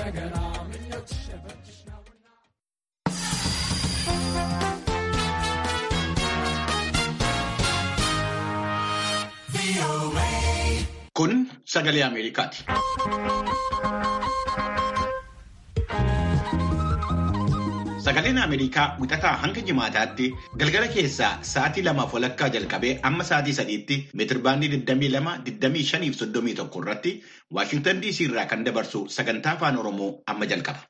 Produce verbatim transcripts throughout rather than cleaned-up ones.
Kun sagalee Ameerikaati. Sagaleen Ameerikaa wixataa hanga jimaataatti galgala keessaa sa'aatii lamaaf walakkaa jalqabee amma sa'aatii sadiitti meetirbaandii digdamii lama, digdamii shanii fi soddomii tokko irratti Waashintan D C irraa kan dabarsu sagantaa afaan Oromoo amma jalqaba.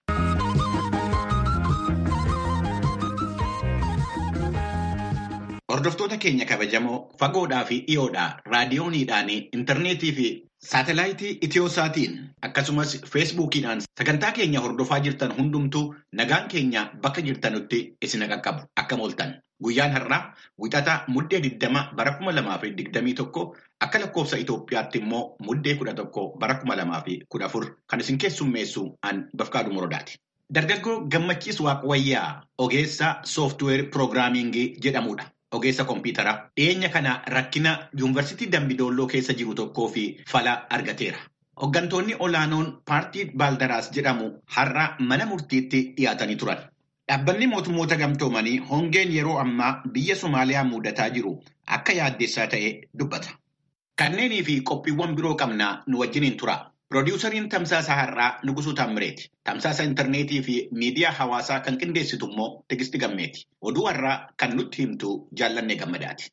Hordoftoota keenya kabajamoo fagoodhaa fi dhiyoodhaa raadiyooniidhaan intarneetii fi saatelaayitii Itiyooosaatiin akkasumas feesbuukiidhaan sagantaa keenya hordofaa jirtan hundumtuu nagaan keenya bakka jirtanutti isin qaqqabu akkam ooltan. Guyyaan har'aa wixataa muddee digdama bara kuma lamaa fi digdamii tokko akka lakkoofsa Itoophiyaatti immoo muddee kudha tokko bara kuma lamaa fi kudha afur kan isin keessummeessu an Bafqaaduu Morodaati. Dargaggoo Gammachiis Waaqwayyaa ogeessa sooftiweer piroogiraamingii jedhamudha. Ogeessa kompiitaraa dhiyeenya kana rakkina yuunivarsiitii Dambidolloo keessa jiru tokkoo fi fala argateera. Hooggantoonni olaanoon paartii Baaldaraas jedhamu har'a mana murtiitti dhiyaatanii turan. Dhaabbanni mootummoota gamtoomanii hongeen yeroo ammaa biyya Somaaliyaa mudataa jiru akka yaaddeessaa ta'e dubbata. Kanneenii fi qophiiwwan biroo qabnaa nu wajjiniin tura. Piroodyuusariin Tamsaasa Har'aa Nugusuu Taammireeti. Tamsaasa intarneetii fi miidiyaa hawaasaa kan qindeessitu immoo Tigisti Gammeeti. Oduu har'aa kan nutti himtu Jaallannee Gammadaati.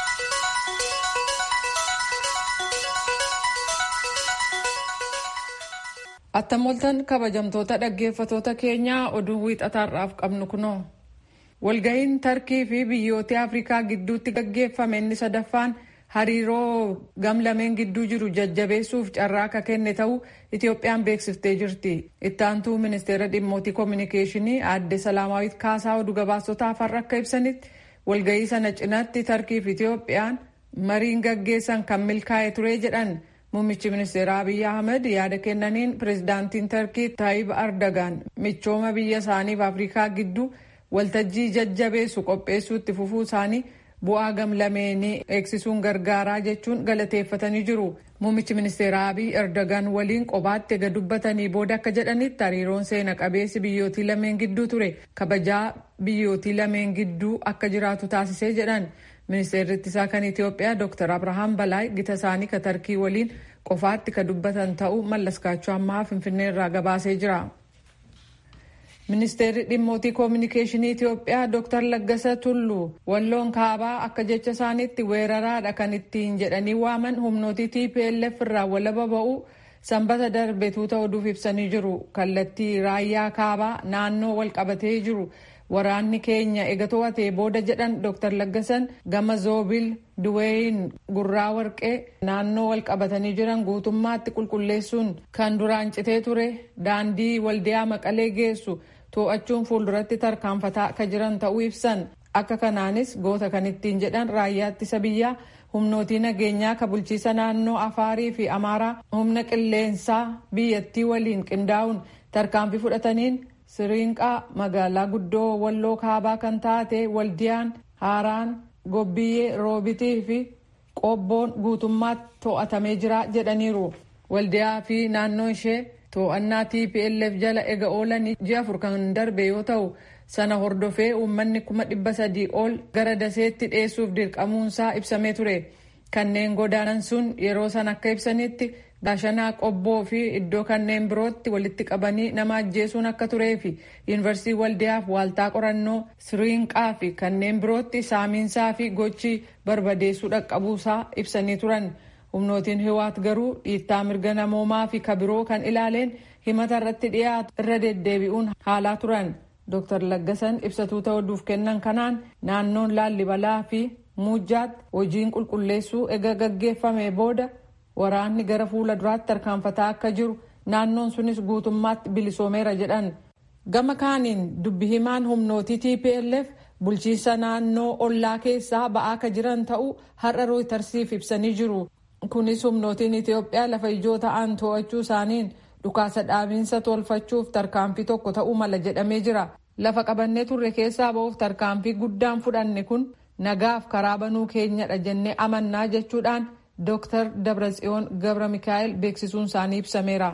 Attam ooltan kabajamtoota dhaggeeffatoota keenyaa oduu wiixataarraaf qabnu kunoo. Walga'iin Tarkii fi biyyoota Afrikaa gidduutti gaggeeffame inni sadaffaan hariiroo gamlameen gidduu jiru jajjabeessuuf carraa akka kenne ta'uu Itoophiyaan beeksiftee jirti. Itti aantuu ministeera dhimmootii koominikeeshinii aadde Salaamaawit Kaasaa oduu gabaasotaaf har'a akka ibsanitti walga'ii sana cinaatti Tarkii fi Itoophiyaan mariin gaggeessan kan milkaa'e ture jedhan. Muummichi ministeera Abiyyi Ahmed yaada kennaniin pirezidaantiin Tarkii Taayib Ardagaan michooma biyya isaaniif Afrikaa gidduu waltajjii jajjabeessu qopheessuutti fufuu isaanii bu'aa gamlameenii eegsisuun gargaaraa jechuun galateeffatanii jiru. Muummichi ministeera Abiyyi Erdogan waliin qobaatti ega dubbatanii booda akka jedhanitti hariiroon seena qabeessi biyyootii lameen gidduu ture kabajaa biyyootii lameen gidduu akka jiraatu taasisee jedhan. Ministeerri ittisaa kan Itoophiyaa Dooktar Abrahaam Balaay gita isaanii ka Tarkii waliin qofaatti ka dubbatan ta'uu mallaskaachuu ammaa Finfinnee irraa gabaasee jira. Ministeerri dhimmootii koominikeeshinii Itoophiyaa Dooktar Laggasa Tulluu walloon kaabaa akka jecha isaaniitti weeraraadha kan ittiin jedhanii waaman humnootii T P L F irraa walaba ba'uu sanbata darbe tuuta oduuf ibsanii jiru. Kallattii raayyaa kaabaa naannoo wal qabatee jiru. Waraanni keenya ega to'atee booda jedhan Dooktar Laggasan gama Zoobil Duweeyin gurraa warqee naannoo wal qabatanii jiran guutummaatti qulqulleessuun kan duraan citee ture daandii waldiyaa Maqalee geessu to'achuun fuulduratti tarkaanfataa akka jiran ta'uu ibsan. Akka kanaanis goota kan ittiin jedhan raayyaa ittisa biyyaa humnootii nageenyaa ka bulchiisa naannoo Afaarii fi Amaaraa humna qilleensaa biyyattii waliin qindaa'uun tarkaanfii fudhataniin Siriinqaa magaalaa guddoo walloo kaabaa kan taate waldiyaan haaraan gobbiyyee roobitii fi qobboon guutummaatti to'atamee jira jedhaniiru. Waldiyaa fi naannoo ishee to'annaa T P L F jala ega oolanii ji'a afur kan darbe yoo ta'u sana hordofee uummanni kuma dhibba sadii ol gara daseetti dhiyeessuuf dirqamuunsaa ibsamee ture. Kanneen godaanan sun yeroo san akka ibsanitti Gaashanaa qobboo fi iddoo kanneen birootti walitti qabanii nama ajjeesuun akka turee fi yuunivarsiitii waldiyaaf waaltaa qorannoo Siriinqaa fi kanneen birootti saamiinsaa fi gochii barbadeessuu dhaqqabuusaa ibsanii turan. Humnootiin Hiwaat garuu dhiittaa mirga namoomaa fi kabiroo kan ilaaleen himata irratti dhiyaatu irra deddeebi'uun haalaa turan. Dooktar Laggasan ibsatuuta oduuf kennan kanaan naannoon Laallibalaa fi Muujjaatti hojiin qulqulleessuu ega gaggeeffame booda waraanni gara fuula duraatti tarkaanfataa akka jiru naannoon sunis guutummaatti bilisoomeera jedhan. Gama kaaniin dubbi himaan humnootii T P L F bulchiinsa naannoo ollaa keessaa ba'aa akka jiran ta'uu har'a Rooytarsiif ibsanii jiru. Kunis humnootiin Itoophiyaa lafa ijoo ta'an to'achuu isaaniin dhukaasa dhaabiinsa tolfachuuf tarkaanfii tokko ta'uu mala jedhamee jira. Lafa qabannee turre keessaa ba'uuf tarkaanfii guddaan fudhanne kun nagaaf karaa banuu keenyadha jennee amannaa jechuudhaan Dooktar Dabratsiyoon Gabra Mikaa'el beeksisuun isaanii ibsameera.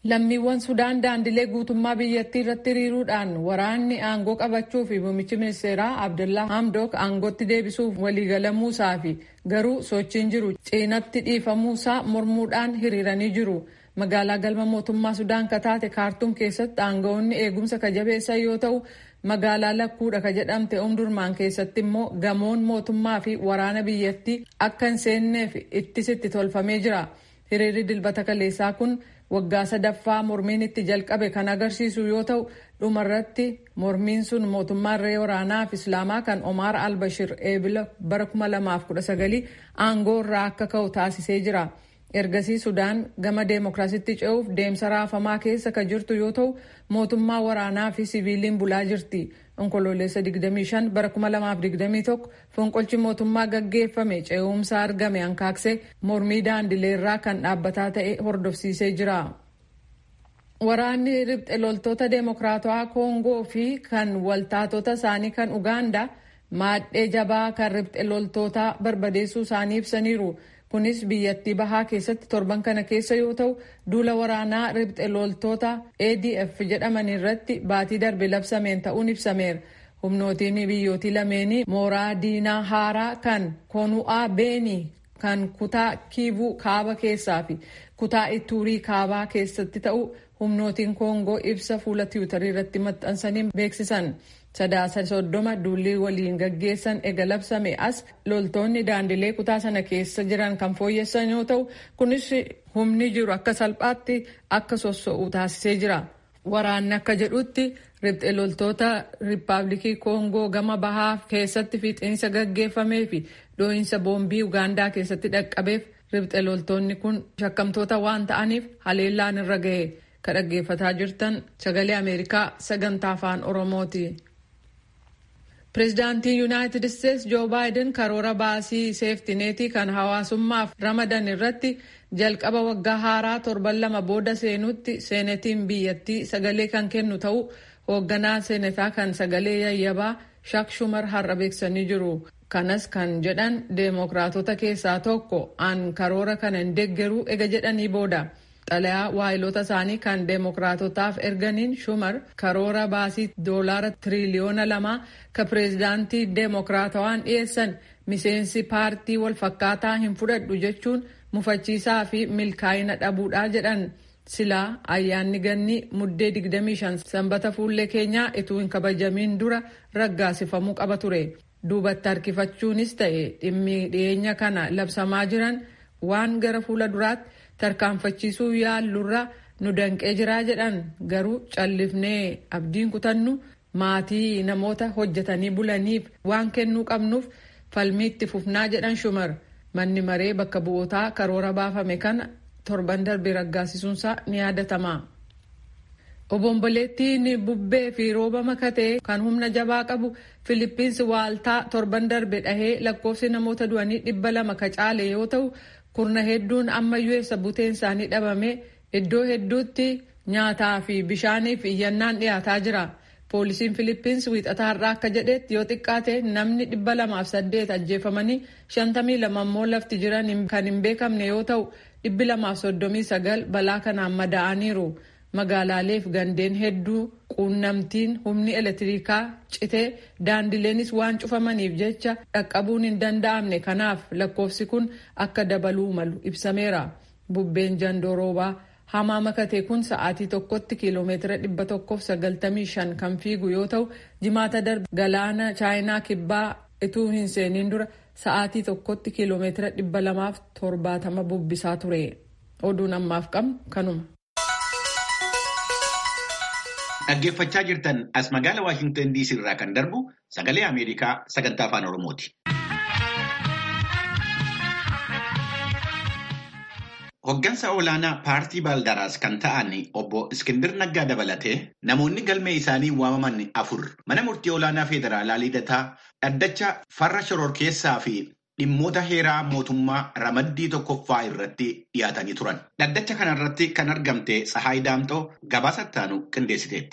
Lammiiwwan Sudaan daandilee guutummaa biyyattii irratti hiriiruudhaan waraanni aangoo qabachuu fi muummichi ministeeraa Abdallaa Hamdok aangootti deebisuuf waliigalamuusaa fi garuu sochiin jiru cinaatti dhiifamuusaa mormuudhaan hiriiranii jiru. Magaalaa galma mootummaa Sudaan kataate Kaartuum keessatti aangawoonni eegumsa kajabeessan yoo ta'u, magaalaa lakkuudha ka jedhamte Omdurmaan keessatti immoo gamoon mootummaa fi waraana biyyattii akka hin seenneef ittisitti tolfamee jira. Hiriirri dilbata kaleessaa kun waggaa sadaffaa mormiin itti jalqabe kan agarsiisu yoo ta'u, dhumarratti mormiin sun mootummaa irree waraanaa fi Islaamaa kan Omar al-Bashir eebila bara kuma lamaaf kudha sagalii aangoo irraa akka ka'u taasisee jira. Ergasii Sudaan gama deemokiraasitti ce'uuf deemsa raafamaa keessa ka jirtu yoo ta'u, mootummaa waraanaa fi siviiliin bulaa jirti. Onkoloolessa digdamii shan bara kuma lamaaf digdamii tokko fonqolchi mootummaa gaggeeffame ce'umsa argame hanqaaqsee mormii daandileerraa kan dhaabbataa ta'e hordofsiisee jira. Waraanni riphxe loltoota deemokiraatawaa Koongoo fi kan waltaatota isaanii kan Ugaandaa maadhee jabaa kan riphxe loltootaa barbadeessuu isaanii ibsaniiru. Kunis biyyattii bahaa keessatti torban kana keessa yoo ta'u, duula waraanaa riphxe loltoota A D F jedhaman irratti baatii darbe labsameen ta'uun ibsameera. Humnootiin biyyootii lameenii mooraa diinaa haaraa kan Konu'aa Beenii kan kutaa Kiivuu kaaba keessaa fi kutaa Ituurii kaabaa keessatti ta'u humnootiin Koongoo ibsa fuula tiwutarii irratti maxxansanii beeksisan. Sadaasa soddoma duulli waliin gaggeessan ega labsame as loltoonni daandilee kutaa sana keessa jiran kan fooyyessan yoo ta'u, kunis humni jiru akka salphaatti akka sosso'u taasisee jira. Waraanni akka jedhutti riphxe loltoota Riippaabilikii Koongoo gama bahaa keessatti fiixiinsa gaggeeffamee fi dhoohinsa boombii Ugaandaa keessatti dhaqqabeef riphxe loltoonni kun shakkamtoota waan ta'aniif haleellaan irra ga'e. Ka dhaggeeffataa jirtan sagalee Ameerikaa sagantaa afaan Oromooti. Pireezidaantiin Yuunaayitid Isteetsi Joo Baayiden karoora baasii seeftineetii kan hawaasummaaf ramadan irratti jalqaba waggaa haaraa torban lama booda seenutti seenetiin biyyattii sagalee kan kennu ta'uu hoogganaa seenetaa kan sagalee yayyabaa Shak Shumar har'a beeksisanii jiru. Kanas kan jedhan deemokiraatota keessaa tokko an karoora kana hin deeggaru ega jedhanii booda. Xalayaa waayilota isaanii kan deemokiraatotaaf erganiin Shumar karoora baasii doolaara tiriliyoona lamaa ka pireezidaantii deemokiraatawaan dhiyeessan miseensi paartii wal fakkaataa hin fudhadhu jechuun mufachiisaa fi milkaa'ina dhabuudhaa jedhan. Silaa ayyaanni ganni muddee digdamii shan sanbata fuullee keenyaa ituu hin kabajamiin dura raggaasifamuu qaba ture. Duubatti harkifachuunis ta'e dhimmi dhiyeenya kana labsamaa jiran waan gara fuula duraatti tarkaanfachiisuu yaallurra nu danqee jiraa jedhan. Garuu callifnee abdiin kutannu maatii namoota hojjetanii bulaniif waan kennuu qabnuuf falmiitti fufnaa jedhan Shumar. Manni maree bakka bu'ootaa karoora baafame kana torban darbe raggaasisuunsaa ni yaadatama. Obomboleettiin bubbee fi rooba makatee kan humna jabaa qabu Filiippiinsi waaltaa torban darbe dhahee lakkoofsi namoota du'anii dhibba lama ka caale yoo ta'u, kurna hedduun ammayyuu eessa buteen isaanii dhabame iddoo hedduutti nyaataa fi bishaaniif iyyannaan dhiyaataa jira. Poolisiin Filiippiinsi wiixataa har'aa akka jedhetti yoo xiqqaate namni dhibba lamaaf saddeet ajjeefamanii shantamii lama immoo lafti jiran kan hin beekamne yoo ta'u, dhibbi lamaaf soddomii sagal balaa kanaan madaa'aniiru. Magaalaaleef gandeen hedduu quunnamtiin humni elektirikaa citee daandileenis waan cufamaniif jecha dhaqqabuun hin danda'amne. Kanaaf lakkoofsi kun akka dabaluu malu ibsameera. Bubbeen jandooroobaa hamaa makatee kun sa'aatii tokkotti kiiloomeetira dhibba tokkoof sagaltamii shan kan fiigu yoo ta'u, jimaata darbe galaana chaayinaa kibbaa ituu hin seeniin dura sa'aatii tokkotti kiiloomeetira dhibba lamaaf torbaatama bubbisaa ture. Oduun ammaaf qabnu kanuma. Dhaggeeffachaa jirtan as magaala Waashingtan D C irraa kan darbu sagalee Ameerikaa sagantaa afaan Oromooti. Hoggansa olaanaa paartii Baaldaraas kan ta'an obbo Iskindir Naggaa dabalatee namoonni galmee isaanii waamaman afur mana murtii olaanaa federaalaa lidataa dhaddacha farra shororkeessaa fi dhimmoota heeraa mootummaa ramaddii tokkoffaa irratti dhiyaatanii turan. Dhaddacha kanarratti kan argamte Tsahaay Daamxoo gabaasa ittaanu qindeessiteetti.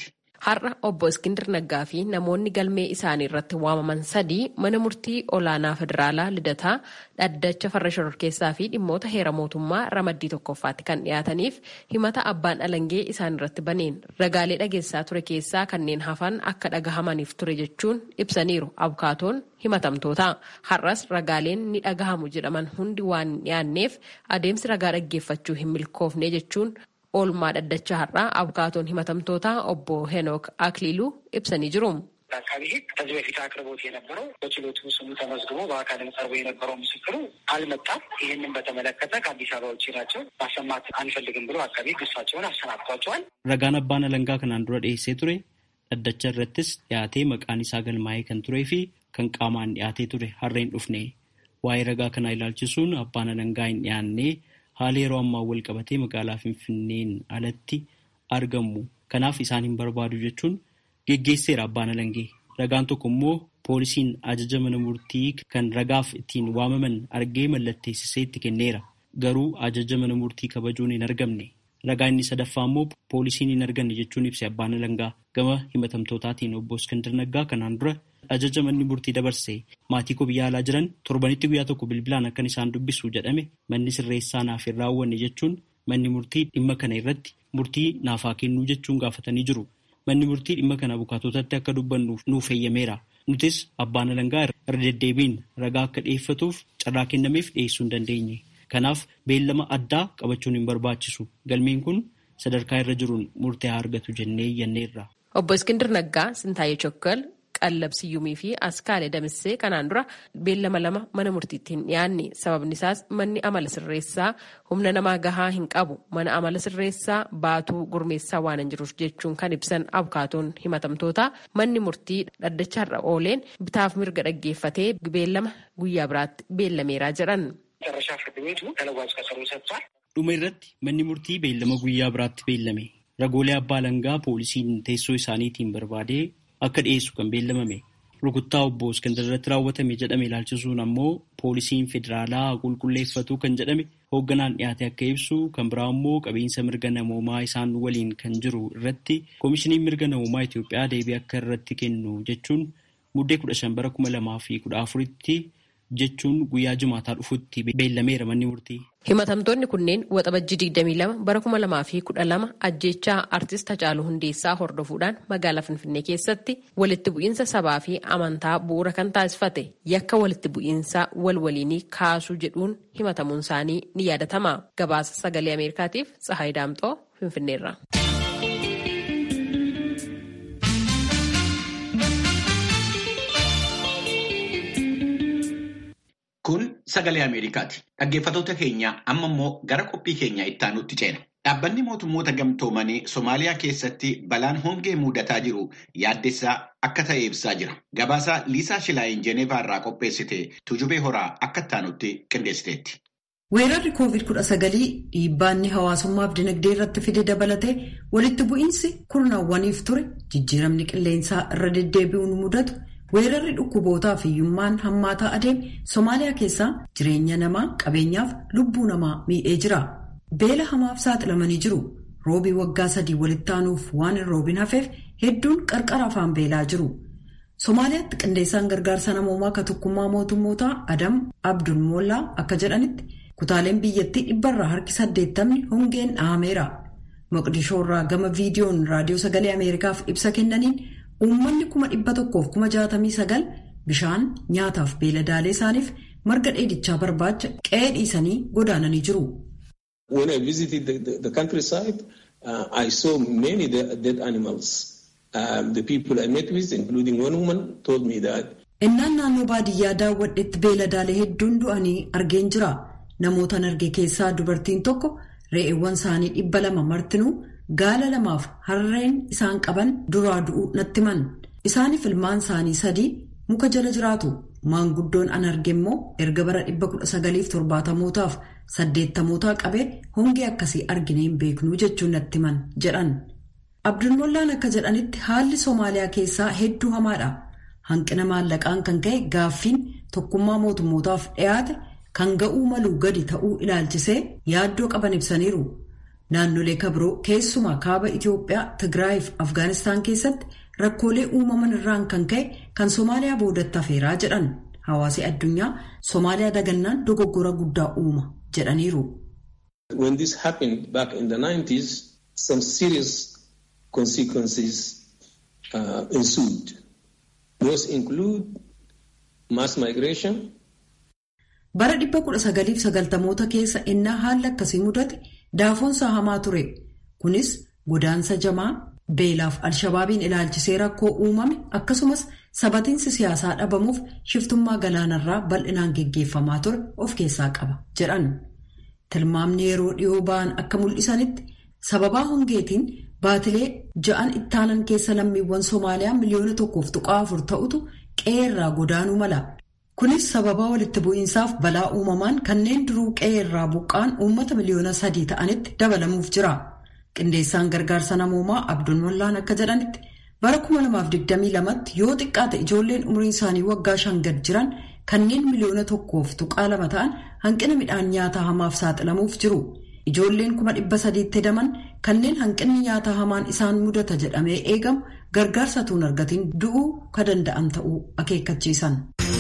Har'a obbo Iskindir Naggaa fi namoonni galmee isaanii irratti waamaman sadii mana murtii olaanaa federaalaa Lidataa dhaddacha farra shororkeessaa fi dhimmoota heera mootummaa ramaddii tokkoffaatti kan dhiyaataniif himata abbaan alangee isaan irratti baneen ragaalee dhageessaa ture keessaa kanneen hafan akka dhagahamaniif ture jechuun ibsaniiru abukaatoon himatamtoota. Har'as ragaaleen ni dhagahamu jedhaman hundi waan dhiyaanneef adeemsi ragaa dhaggeeffachuu hin milkoofne jechuun oolmaa dhaddacha har'aa abukaatoon himatamtoota obbo ሄኖክ አክሊሉ ibsanii jiru. አቃቤ ሕግ ከዚህ በፊት አቅርቦት የነበረው በችሎቱ ስሙ ተመዝግቦ በአካልም ቀርቦ የነበረው ምስክሩ አልመጣም። ይህንን በተመለከተ ከአዲስ አበባ ውጭ ናቸው ማሰማት አንፈልግም ብሎ አቃቤ ሕግ እሳቸውን አሰናብቷቸዋል። ረጋን አባን አለንጋ ከናን ዱራ ዴሴ ቱሬ dhaddacha irrattis dhiyaatee maqaan isaa galmaa'ee kan turee fi kan qaamaan dhiyaatee ture harreen dhufne waa'ee ragaa kanaa ilaalchisuun abbaan alangaa hin dhiyaannee haala yeroo ammaa wal qabatee magaalaa Finfinneen alatti argamu kanaaf isaan hin barbaadu jechuun geggeesseera abbaan alangee. Ragaan tokko immoo poolisiin ajaja mana murtii kan ragaaf ittiin waamaman argee mallatteessisee itti kenneera. Garuu ajaja mana murtii kabajuun hin argamne. Ragaa inni sadaffaa immoo poolisiin hin arganne jechuun ibse abbaan alangaa. Gama himatamtootaatiin obbo Iskindir Naggaa kanaan dura ajaja manni murtii dabarse maatii koo biyya alaa jiran torbanitti guyyaa tokko bilbilaan akkan isaan dubbisu jedhame manni sirreessaa naaf hin raawwanne jechuun manni murtii dhimma kana irratti murtii naaf haa kennuu jechuun gaafatanii jiru. Manni murtii dhimma kana abukaatotatti akka dubbannuuf nuuf eeyyameera. Nutis abbaan alangaa irra deddeebiin ragaa akka dhiyeeffatuuf carraa kennameef dhiyeessuu hin dandeenye. Kanaaf beellama addaa qabachuun hin barbaachisu. Galmeen kun sadarkaa irra jiruun murtee haa argatu jennee iyyanneerra. Obbo Iskindir Naggaa, Sintaayee Chokkal, Qallab Siyyumii fi Askaalee Damissee kanaan dura beellama lama mana murtiitti hin dhiyaanne. Sababni isaas manni amala sirreessaa humna namaa gahaa hin qabu. Mana amala sirreessaa baatuu gurmeessaa waan hin jiruuf jechuun kan ibsan abukaatoon himatamtoota manni murtii dhaddacha har'a ooleen bitaaf mirga dhaggeeffatee beellama guyyaa biraatti beellameeraa jedhan. Dhuma irratti manni murtii beellama guyyaa biraatti beellame. Ragoolee abbaa alangaa poolisiin teessoo isaaniitiin barbaadee akka dhiyeessu kan beellamame. Rukuttaa obbo Iskindir irratti raawwatame jedhame ilaalchisuun ammoo poolisiin federaalaa qulqulleeffatu kan jedhame hoogganaan dhiyaate akka ibsu kan biraa ammoo qabiinsa mirga namoomaa isaan waliin kan jiru irratti koomishiniin mirga namoomaa Itoophiyaa deebii akka irratti kennu jechuun muddee kudha shan bara kuma lamaa fi kudha afuritti jechuun guyyaa jimaataa dhufutti beellameera manni murtii. Himatamtoonni kunneen waxabajjii digdamii lama bara kuma lamaa fi kudha lama ajjeechaa artist Hacaaluu Hundeessaa hordofuudhaan magaalaa Finfinnee keessatti walitti bu'iinsa sabaa fi amantaa bu'uura kan taasifate yakka walitti bu'iinsa walwaliinii kaasuu jedhuun himatamuun isaanii ni yaadatama. Gabaasa sagalee Ameerikaatiif Tsahaay Daamxoo Finfinneerra. Kun sagalee Ameerikaati. Dhaggeeffattoota keenya amma immoo gara qophii keenya itti aanutti ceena. Dhaabbanni mootummoota gamtoomanii Somaaliyaa keessatti balaan hongee mudataa jiru yaaddessaa akka ta'e ibsaa jira. Gabaasaa Liisaa Shilaayin Jeneevaa irraa qopheessite Tujubee Horaa akka itti aanutti qindeessiteetti. Weerarri koovid kudha sagalii dhiibbaanni hawaasummaaf dinagdee irratti fide dabalatee walitti bu'iinsi kurnaawwaniif ture jijjiiramni qilleensaa irra deddeebi'uun mudatu. Weerarri dhukkubootaa fi hiyyummaan hammaataa adeeme Somaaliyaa keessaa jireenya namaa qabeenyaaf lubbuu namaa miidhee jira. Beela hamaaf saaxilamanii jiru. Roobii waggaa sadii walitti aanuuf waan hin roobin hafeef hedduun qarqara afaan beelaa jiru. Somaaliyaatti qindeessaan gargaarsa namoomaa ka tokkummaa mootummootaa Adam Abdul Mollaa akka jedhanitti kutaaleen biyyattii dhibbarraa harki saddeettamni hongeen dhahameera. Moqdishoo irraa gama viidiyoon raadiyoo sagalee Ameerikaaf ibsa kennaniin uummanni kuma dhibba tokkoof kuma jaatamii sagal bishaan nyaataaf beeladaalee isaaniif marga dheedichaa barbaacha qe'ee dhiisanii godaananii jiru. When I visited the, the, the countryside, uh, I saw many dead animals. Um, the people I met with, including one woman, told me that. Innaan naannoo baadiyyaa daawwadhetti beeladaalee hedduun du'anii argeen jira. Namootaan arge keessaa dubartiin tokko re'eewwan isaanii dhibba lama martinuu gaala lamaaf harreen isaan qaban duraa du'uu natti himan. Isaaniif ilmaan isaanii sadii muka jala jiraatu. Maanguddoon an arge immoo erga bara dhibba kudha sagaliif torbaatamootaaf saddeettamootaa qabee hongee akkasii argine hin beeknuu jechuun natti himan jedhan. Abdulmollaan akka jedhanitti haalli Somaaliyaa keessaa hedduu hamaadha. Hanqina maallaqaan kan ka'e gaaffiin tokkummaa mootummootaaf dhiyaate kan ga'uu maluu gadi ta'uu ilaalchisee yaaddoo qaban ibsaniiru. Naannolee kabiroo keessumaa kaaba Itoophiyaa, Tigraay fi Afgaanistaan keessatti rakkoolee uumaman irraan kan ka'e kan Somaaliyaa boodatti hafeeraa jedhan hawaasi addunyaa Somaaliyaa dagannaan dogoggora guddaa uuma jedhaniiru. When this happened back in the nineties, some serious consequences uh, ensued. Those include mass migration. Bara dhibba kudha sagaliif sagaltamoota keessa innaa haalli akkasii mudate daafoonsa hamaa ture. Kunis godaansa jamaa beelaaf alshabaabiin ilaalchisee rakkoo uumame akkasumas sabatiinsi siyaasaa dhabamuuf shiftummaa galaanarraa bal'inaan geggeeffamaa ture of keessaa qaba jedhan. Tilmaamni yeroo dhiyoo ba'an akka mul'isanitti sababaa hongeetiin baatilee ja'an ittaanan keessa lammiiwwan Somaaliyaa miliyoona tokkoof tuqaa afur ta'utu qe'eerraa godaanuu mala. Kunis sababaa walitti bu'iinsaaf balaa uumamaan kanneen duruu qe'eerraa buqqaan uummata miliyoona sadii ta'anitti dabalamuuf jira. Qindeessaan gargaarsa namoomaa Abdul Mollaan akka jedhanitti bara kuma lamaaf digdamii lamatti yoo xiqqaate ijoolleen umriin isaanii waggaa shan gad jiran kanneen miliyoona tokkoof tuqaa lama ta'an hanqina midhaan nyaataa hamaaf saaxilamuuf jiru. Ijoolleen kuma dhibba sadiitti hedaman kanneen hanqinni nyaataa hamaan isaan mudata jedhamee eegamu gargaarsa tuun argatiin du'uu ka danda'an ta'uu akeekkachiisan.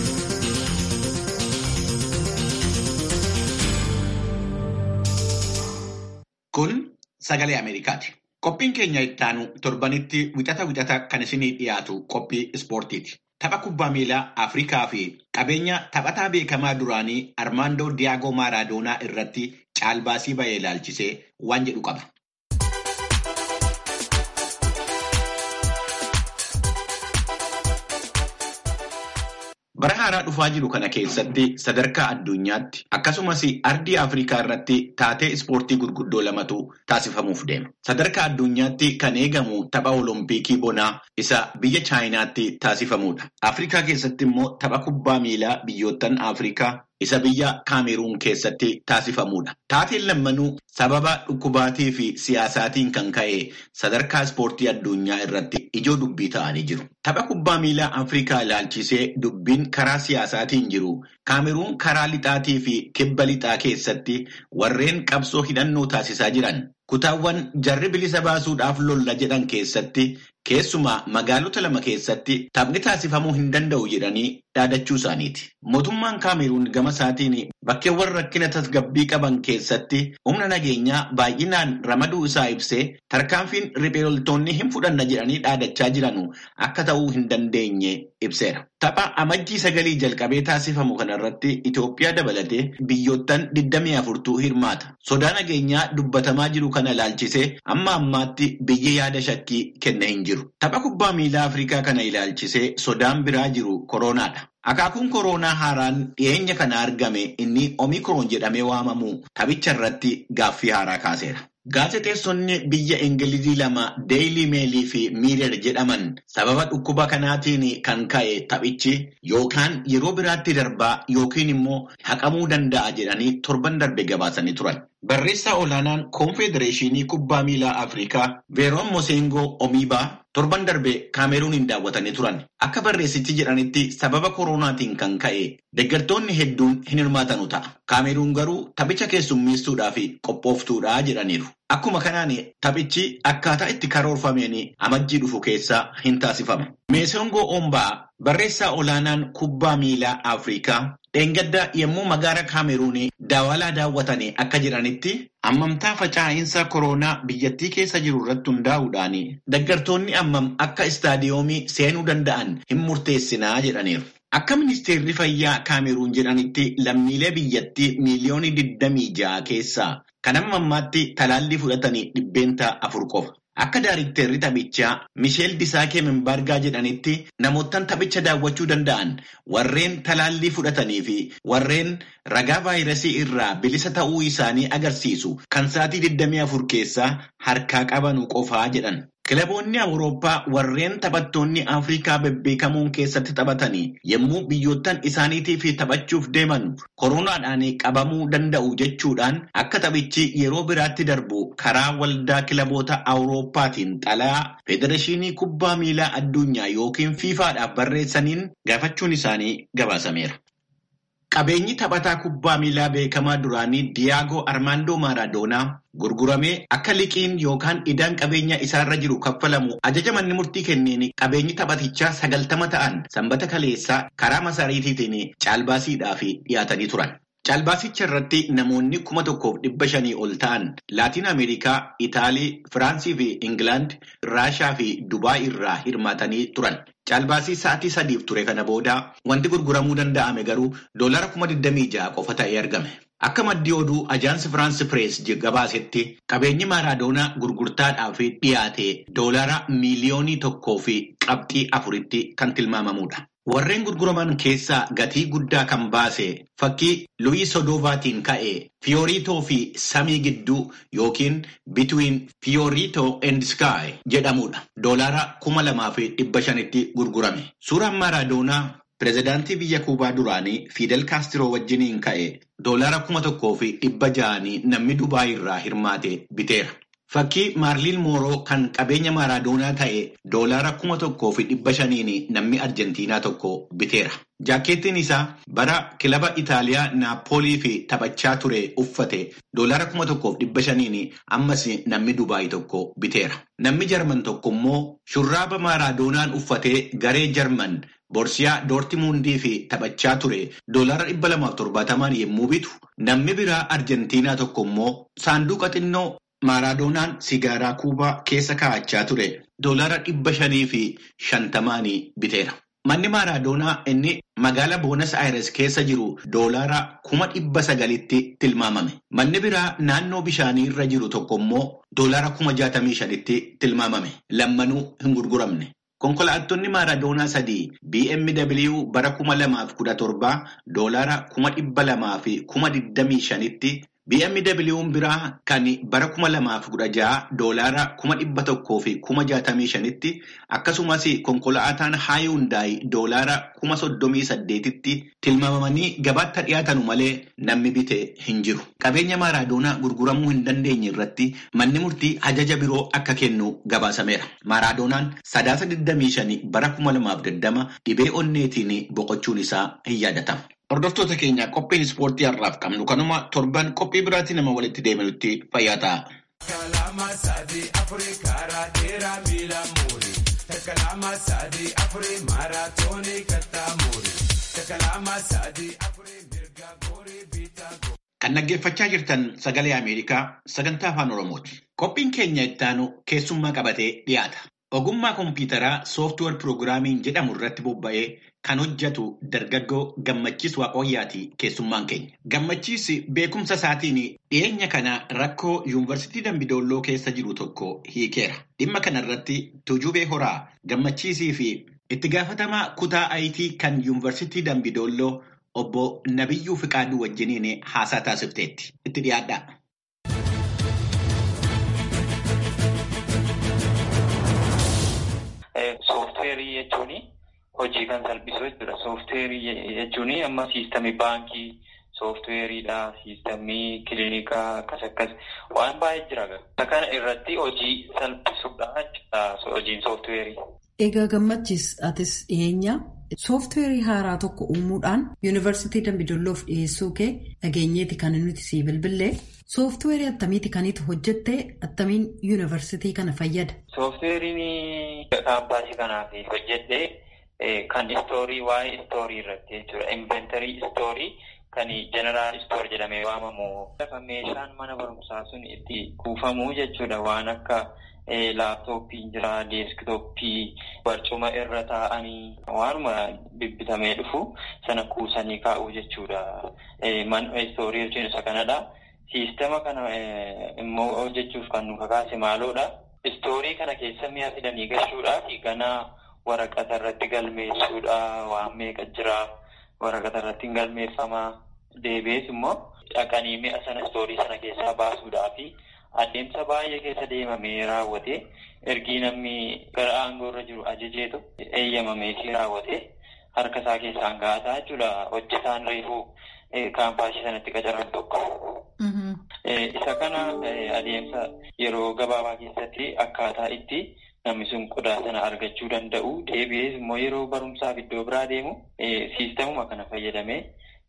Kun sagalee Ameerikaati. Qophiin keenya ittaanu torbanitti wixata wixata kan isinii dhiyaatu qophii ispoortiiti. Tapha kubbaa miilaa Afrikaa fi qabeenya taphataa beekamaa duraanii Armaandoo Diyaagoo Maaraadoonaa irratti caalbaasii ba'ee ilaalchisee waan jedhu qaba. Bara haaraa dhufaa jiru kana keessatti sadarkaa addunyaatti akkasumas ardii Afrikaa irratti taatee ispoortii gurguddoo lamatu taasifamuuf deema. Sadarkaa addunyaatti kan eegamu tapha Oloompiikii bonaa isa biyya Chaayinaatti taasifamudha. Afrikaa keessatti immoo tapha kubbaa miilaa biyyoottan Afrikaa isa biyya Kaameruun keessatti taasifamudha. Taateen lammanuu sababa dhukkubaatii fi siyaasaatiin kan ka'e sadarkaa ispoortii addunyaa irratti ijoo dubbii ta'anii jiru. Tapha kubbaa miilaa Afrikaa ilaalchisee dubbiin karaa siyaasaatiin jiru. Kaameruun karaa lixaatii fi kibba lixaa keessatti warreen qabsoo hidhannoo taasisaa jiran. Kutaawwan jarri bilisa baasuudhaaf lolla jedhan keessatti keessumaa magaalota lama keessatti taphni taasifamuu hin danda'u jedhanii dhaadachuu isaaniiti. Mootummaan Kaameruun gama isaatiin bakkeewwan rakkina tasgabbii qaban keessatti humna nageenyaa baay'inaan ramaduu isaa ibsee tarkaanfiin riphee loltoonni hin fudhanna jedhanii dhaadachaa jiranu akka ta'uu hin dandeenye ibseera. Tapha amajjii sagalii jalqabee taasifamu kanarratti Itoophiyaa dabalatee biyyoottan digdamii afurtu hirmaata. Sodaa nageenyaa dubbatamaa jiru kana ilaalchisee amma ammaatti biyyi yaada shakkii kenna hin jiru. Tapha kubbaa miilaa Afrikaa kana ilaalchisee sodaan biraa jiru koronaadha. Akaakuun koronaa haaraan dhiyeenya kana argame inni omikroon jedhamee waamamu taphicha irratti gaaffii haaraa kaaseera. Gaazexeessonni biyya Ingilizii lama Deeyilii Meelii fi Miirer jedhaman sababa dhukkuba kanaatiin kan ka'e taphichi yookaan yeroo biraatti darbaa yookiin immoo haqamuu danda'a jedhanii torban darbe gabaasanii turan. Barreessaa olaanaan Koonfedereeshinii Kubbaa Miilaa Afrikaa Veeroon Mosengoo Omiibaa torban darbe Kaameruuniin daawwatanii turan. Akka barreessichi jedhanitti sababa koronaatiin kan ka'e deeggartoonni hedduun hin hirmaatanu ta'a. Kaameruun garuu taphicha keessummeessuudhaaf qophooftuudha jedhaniiru. Akkuma kanaan taphichi akkaataa itti karoorfameen amajjii dhufu keessaa hin taasifamu. Meesongoo Ombaa barreessaa olaanaan kubbaa miilaa Afrikaa dheengadda yommuu magaala Kaameruun daawalaa daawwatanii akka jedhanitti ammamtaa facaa'iinsa koronaa biyyattii keessa jiru irratti hundaa'uudhaan deeggartoonni ammam akka istaadiyoomii seenuu danda'an hin murteessinaa jedhaniiru. Akka ministeerri fayyaa Kaameruun jedhanitti lammiilee biyyattii miiliyoonii digdamii ja'a keessaa kan amma ammaatti talaallii fudhatanii dhibbeenta afur qofa. Akka daarikteerri taphichaa Misheel Disaakee Membaargaa jedhanitti namoottan taphicha daawwachuu danda'an warreen talaallii fudhatanii fi warreen ragaa vaayirasii irraa bilisa ta'uu isaanii agarsiisu kan sa'aatii digdamii afur keessaa harkaa qabanu qofaa jedhan. Kilaboonni Awurooppaa warreen taphattoonni Afrikaa bebbeekamoon keessatti taphatanii yommuu biyyoottan isaaniitiif taphachuuf deeman koronaadhaan qabamuu danda'u jechuudhaan akka taphichi yeroo biraatti darbu karaa waldaa kilaboota Awurooppaatiin xalayaa Federeeshinii Kubbaa Miilaa Addunyaa yookiin fiifaadhaaf barreessaniin gaafachuun isaanii gabaasameera. Qabeenyi taphataa kubbaa miilaa beekamaa duraanii Diyaagoo Armaandoo Maaradoonaa gurguramee akka liqiin yookaan idaan qabeenya isaarra jiru kaffalamu ajaja manni murtii kenneen qabeenyi taphatichaa sagaltama ta'an sanbata kaleessaa karaa masaariitiin caalbaasiidhaaf dhiyaatanii turan. Caalbaasicha irratti namoonni kuma tokkoof dhibba shanii ol ta'an Laatiin Ameerikaa, Itaalii, Firaansii fi Ingilaand, Raashaa fi Dubaay irraa hirmaatanii turan. Caalbaasii sa'aatii sadiif ture kana booda wanti gurguramuu danda'ame garuu doolara kuma digdamii ja'a qofa ta'ee argame. Akka maddi oduu ajaansi Firaansi Pirees gabaasetti qabeenyi Maaradoonaa gurgurtaadhaaf dhiyaate doolara miiliyoonii tokkoo fi qabxii afuritti kan tilmaamamudha. Warreen gurguraman keessaa gatii guddaa kan baase fakkii Luuyii Sodoovaatiin ka'e Fiyooriitoo fi Samii gidduu yookiin Between Fiyooriitoo and Sky jedhamudha. Doolara kuma lamaa fi dhibba shanitti gurgurame. Suuraan Maaradoonaa pirezidaantii biyya Kuubaa duraanii Fidel Kaastiroo wajjiniin ka'e doolara kuma tokkoo fi dhibba ja'anii namni Dubaay irraa hirmaate biteera. Fakkii Maarliin Mooroo kan qabeenya Maaradoonaa ta'e doolara kuma tokkoo fi dhibba shaniin namni Arjentiinaa tokko biteera. Jaakkeettiin isaa bara kilaba Itaaliyaa Naappoolii fi taphachaa ture uffate doolara kuma tokkoof dhibba shaniin ammas namni Dubaay tokko biteera. Namni Jarman tokko immoo shurraaba Maaradoonaan uffatee garee Jarman Boorsiyaa Doortimundii fi taphachaa ture doolara dhibba lamaaf torbaatamaan yommuu bitu namni biraa Arjentiinaa tokko immoo saanduqa xinnoo Maaradoonaan sigaaraa Kuubaa keessa kaa'achaa ture doolara dhibba shanii fi shantamaanii biteera. Manni Maaradoonaa inni magaala Boonas Ayires keessa jiru doolara kuma dhibba sagalitti tilmaamame. Manni biraa naannoo bishaanii irra jiru tokko immoo doolara kuma jaatamii shanitti tilmaamame. Lammanuu hin gurguramne. Konkolaattonni Maaradoonaa sadii B M W bara kuma lamaaf kudha torbaa doolara kuma dhibba lamaa fi kuma digdamii shanitti. B M W biraa kan bara kuma lamaaf kudha ja'a doolara kuma dhibba tokkoo fi kuma jaatamii shanitti akkasumas konkolaataan Haayuundaay doolara kuma soddomii saddeetitti tilmaamamanii gabaatti dhiyaatanu malee namni bite hin jiru. Qabeenya Maaradoonaa gurguramuu hin dandeenye irratti manni murtii ajaja biroo akka kennu gabaasameera. Maaradoonaan sadaasa digdamii shanii bara kuma lamaaf digdama dhibee onneetiin boqochuun isaa hin yaadatama. Hordoftoota keenya qophiin ispoortii har'aaf qabnu kanuma torban qophii biraatiin nama walitti deebinutti fayyaa ta'a. Kan dhaggeeffachaa jirtan sagalee Ameerikaa sagantaa afaan Oromooti. Qophiin keenya itti aanu keessummaa qabatee dhiyaata. Ogummaa kompiitaraa sooftiweer piroogiraamiin jedhamu irratti bobba'ee kan hojjetu dargaggoo Gammachiis Waaqooyyaati keessummaan keenya. Gammachiis beekumsa isaatiin dhiyeenya kana rakkoo yuunivarsiitii Dambidolloo keessa jiru tokko hiikeera. Dhimma kana irratti Tuujubee Horaa Gammachiisii fi itti gaafatamaa kutaa ayitii kan yuunivarsiitii Dambidolloo obbo Nabiyyuu Fiqaaduu wajjiniin haasaa taasifteetti. Itti dhiyaadhaa. Soofteerii jechuun hojii kan salphisuu jechuudha. Soofteerii jechuun amma siistamii baankii soofteeriidha, siistamii kiliinikaa akkas akkas waan baay'ee jira. Kana irratti hojii salphisuudha jechuudha hojiin soofteerii. Egaa Gammachiis atis dhiyeenya soofteerii haaraa tokko uumuudhaan yuunivarsiitii Dambidolloof dhiyeessuu kee dhageenyeeti kan nuti sii bilbillee. Soofteerii attamiiti kaniitu hojjettee attamiin yuunivarsiitii kana fayyada? Soofteeriin kaampaasii kanaaf hojjedhee kan istoorii waa'ee istoorii irratti jechuudha. Inventarii istoorii kan jeneraal istoor jedhamee waamamu. Meeshaan mana barumsaa sun itti kuufamu jechuudha. Waan akka laaptooppii jira, deeskitooppii, barcuma irra taa'anii waanuma bibbitamee dhufu sana kuusanii kaa'uu jechuudha. Mana istoorii jechuun isa kanadha. Siistama kana immoo hojjechuuf kan nu kakaase maaloodha. Istoorii kana keessa mi'a fidanii galchuudhaaf ganaa waraqata irratti galmeessuudha. Waan meeqa jira waraqata irratti galmeeffamaa. Deebi'ees immoo dhaqanii mi'a sana istoorii sana keessaa baasuudhaafi adeemsa baay'ee keessa deemamee raawwatee ergii namni gara aangoo irra jiru ajajeetu eeyyamamee raawwatee harka isaa keessaan ga'ataa jechuudha. Hojjetaan reefuu kaampaasii sanatti qacaran tokko. Isa kana adeemsa yeroo gabaabaa keessatti akkaataa itti namni sun qodaa sana argachuu danda'u. Deebi'ees immoo yeroo barumsaaf iddoo biraa deemu siistamuma kana fayyadamee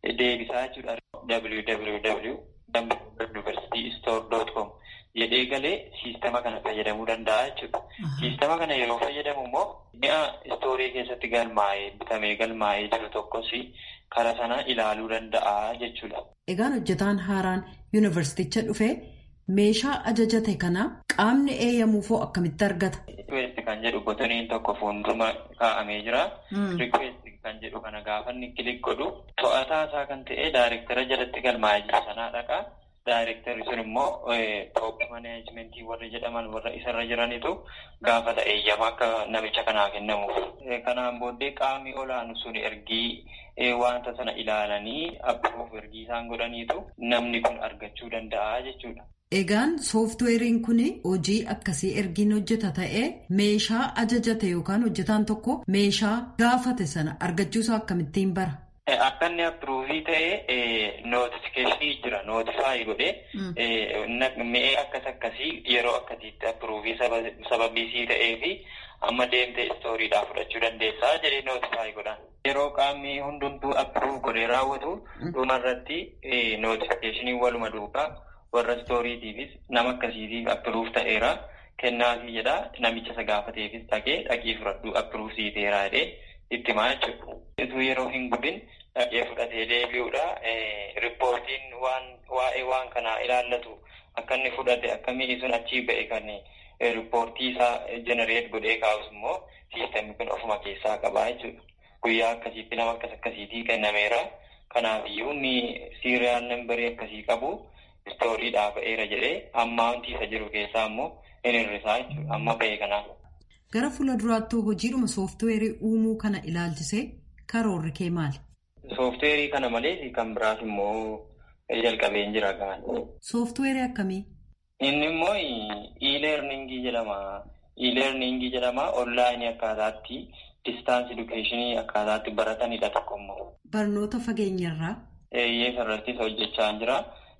deebisaa jechuudha. w w w dot university store dot com jedhee galee siistama kana fayyadamuu danda'a jechuudha. Siistama kana yeroo fayyadamu immoo mi'a istoorii keessatti galmaa'ee bitamee galmaa'ee jiru tokkos karaa sana ilaaluu danda'a jechuudha. Egaan hojjetaan haaraan yuunivarsiiticha dhufee meeshaa ajajate kana qaamni eeyyamuufoo akkamitti argata? Request kan jedhu botoniin tokko fuuldura kaa'amee jira. Request kan jedhu kana gaafa inni kilik godhu to'ataa isaa kan ta'e daayirektara jalatti galmaa'ee jiru sanaa dhaqa. Daayirektarri sun immoo top managementii warra jedhaman warra isarra jiranitu gaafata eeyyama akka namicha kanaa kennamuuf. Kanaan booddee qaamni olaanu sun ergii wanta sana ilaalanii appruuf ergii isaan godhaniitu namni kun argachuu danda'a jechuudha. Egaan sooftiweeriin kun hojii akkasii ergiin hojjeta ta'ee meeshaa ajajate yookaan hojjetaan tokko meeshaa gaafate sana argachuusaa akkamittiin bara? Akka inni appruuvii ta'e nootifikeeshinii jira. Nootifaayi godhee mi'ee akkas akkasii yeroo akkasiitti appruuvii sababiisii ta'ee fi amma deemtee istooriidhaa fudhachuu dandeessaa jedhee nootifaayi godhan. Yeroo qaamni hundumtuu appruuf godhee raawwatu dhumarratti nootifikeeshinii waluma duukaa warra istooriitiifis nama akkasiitiif appruuf ta'eera kennaafii jedha. Namicha isa gaafateefis dhaqee dhaqii fudhadhu appruuf siiteeraa jedhee itti himaa jechuudha. Ituu yeroo hin gubin dhaqee fudhatee deebi'uudha. Riippoortiin waan waa'ee waan kanaa ilaallatu akka inni fudhate akkamii sun achii ba'e kan riippoortii isaa jenereet godhee kaa'us immoo siistemni kun ofuma keessaa qabaa jechuudha. Guyyaa akkasiitti nama akkas akkasiitii kennameera. Kanaaf iyyuu inni siiriyaal nambarii akkasii qabu istooriidhaa ba'eera jedhee amma wanti isa jiru keessaa immoo hin hir'isaa jechuudha. Amma ba'e kanaaf. Gara fuula duraattuu hojiidhuma sooftiweerii uumuu kana ilaalchisee karoorri kee maali? Sooftiweerii kana malees kan biraas immoo jalqabeen jira gahan. Sooftiweerii akkamii? Inni immoo e-learningii jedhama. E-learningii jedhama. Onlaayinii akkaataatti distaansii edukeeshinii akkaataatti baratanidha tokko immoo. Barnoota fageenyarraa? Eeyyee sararrattis hojjechaa jira.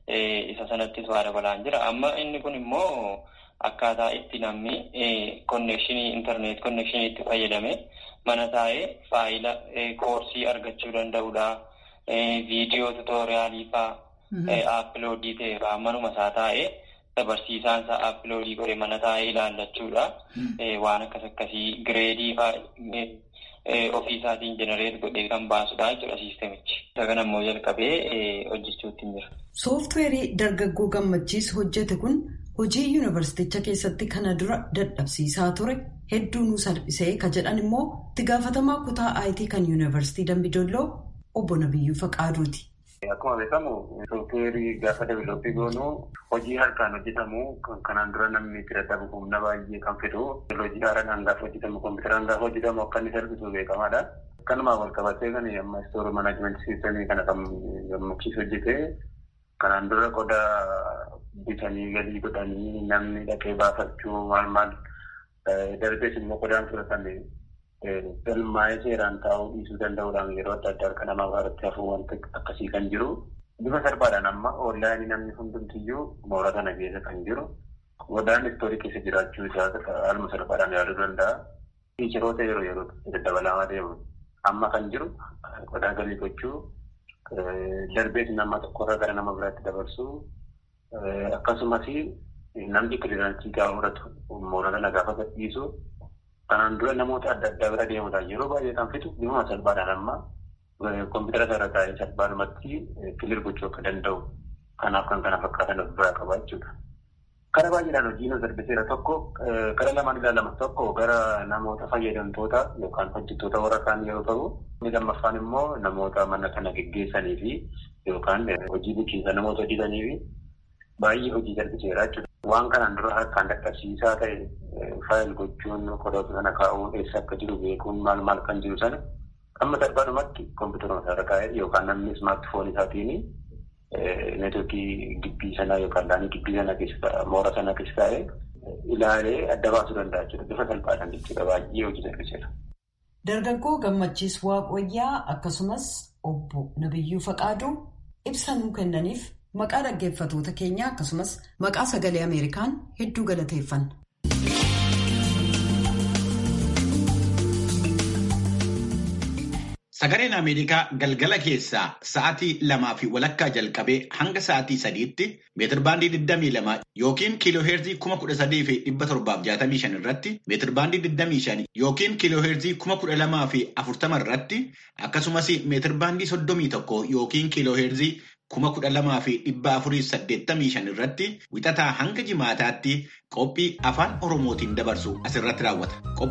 Isa sanattis waa dabalaan jira. Amma inni kun immoo akkaataa itti namni konnekshinii intarneet konnekshinii itti fayyadame mana taa'ee faayila koorsii argachuu danda'udha. Viidiyoo tuutooriyaalii fa'aa aappiloodii ta'e manuma isaa taa'ee barsiisaan isaa aappiloodii godhee mana taa'ee ilaallachuudha. Waan akkas akkasii gireedii fa'aa ofii isaatiin jenereet godhee kan baasudha jechuudha siistemichi. Isa kana immoo jalqabee hojjechuutti jira. Sooftiweerii dargaggoo gammachiis hojjete kun hojii yuunivarsiiticha keessatti kana dura dadhabsiisaa ture hedduu nu salphisee ka jedhan immoo itti gaafatamaa kutaa aayitii kan yuunivarsiitii Dambidolloo obbo Nabiyyuu Faqaaduuti. Akkuma beekamu sooftiweerii gaafa deevilooppii goonu hojii harkaan hojjetamu kanaan dura namni itti dadhabu humna baay'ee kan fidu hojii haaraan gaafa hojjetamu kompiitaraan gaafa hojjetamu akka inni salphisu beekamaadha. Kanumaa wal qabatee kan amma istoorii manaajimentii siistemii kana kan gammachiis hojjetee kanaan dura qodaa bitanii galii godhanii namni dhaqee baafachuu maal maal darbees immoo qodaan fudhatame galmaa'ee seeraan taa'uu dhiisuu danda'uudhaan yeroo adda addaa harka namaa irratti hafuu wanta akkasii kan jiru. Bifa salphaadhaan amma onlaayinii namni hundumtiyyuu moora kana keessa kan jiru. Qodaan istoorii keessa jiraachuu isaa haaluma salphaadhaan yaaduu danda'a. Fiicharoota yeroo yeroo daddabalamaa deemu amma kan jiru qodaa galii gochuu darbees nama tokkorraa gara nama biraatti dabarsuu akkasumas namni kiliiraansii gaafa fudhatu moora kana gaafa gadhiisu kanaan dura namoota adda addaa bira deemuudhaan yeroo baay'ee kan fitu bifuma salphaadhaan amma kompiitara irra taa'ee salphaadhumatti kiliir gochuu akka danda'u kanaaf kan kana fakkaatan of biraa qaba jechuudha. Kara baay'eedhaan hojii nu salphiseera tokko kara lamaan ilaalamu tokko gara namoota fayyadamtoota yookaan hojjettoota warra kaan yeroo ta'u inni lammaffaan immoo namoota mana kana geggeessanii fi yookaan hojii bulchiinsa namoota hojjetanii fi baay'ee hojii salphiseera jechuudha. Waan kanaan dura harkaan dadhabsiisaa ta'e faayil gochuun qodoota sana kaa'uun eessa akka jiru beekuun maal maal kan jiru sana amma salphaadhumatti kompiitara irra kaa'ee yookaan namni ismaartifoon isaatiin neetwoorkii gibbii sanaa yookaan laanii gibbii sana keessa moora sana keessa taa'ee ilaalee adda baasuu danda'a jechuudha. Bifa salphaadhaan jechuudha baay'ee hojii salphiseera. Dargaggoo Gammachiis Waaqoyyaa akkasumas obbo Nabiyyuu Faqaaduu ibsa nuu kennaniif maqaa dhaggeeffatoota keenyaa akkasumas maqaa sagalee Ameerikaan hedduu galateeffanna. Sagaleen Ameerikaa galgala keessaa sa'aatii lamaa fi walakkaa jalqabee hanga sa'aatii sadiitti meetirbaandii digdamii lama yookiin kiilooheerzii kuma kudha sadii fi dhibba torbaaf jaatamii shan irratti meetirbaandii digdamii shan yookiin kiilooheerzii kuma kudha lamaa fi afurtama irratti akkasumas meetirbaandii soddomii tokko yookiin kiilooheerzii kuma kudha lamaa fi dhibba afurii saddeettamii shan irratti wixataa hanga jimaataatti qophii afaan Oromootiin dabarsu asirratti raawwata.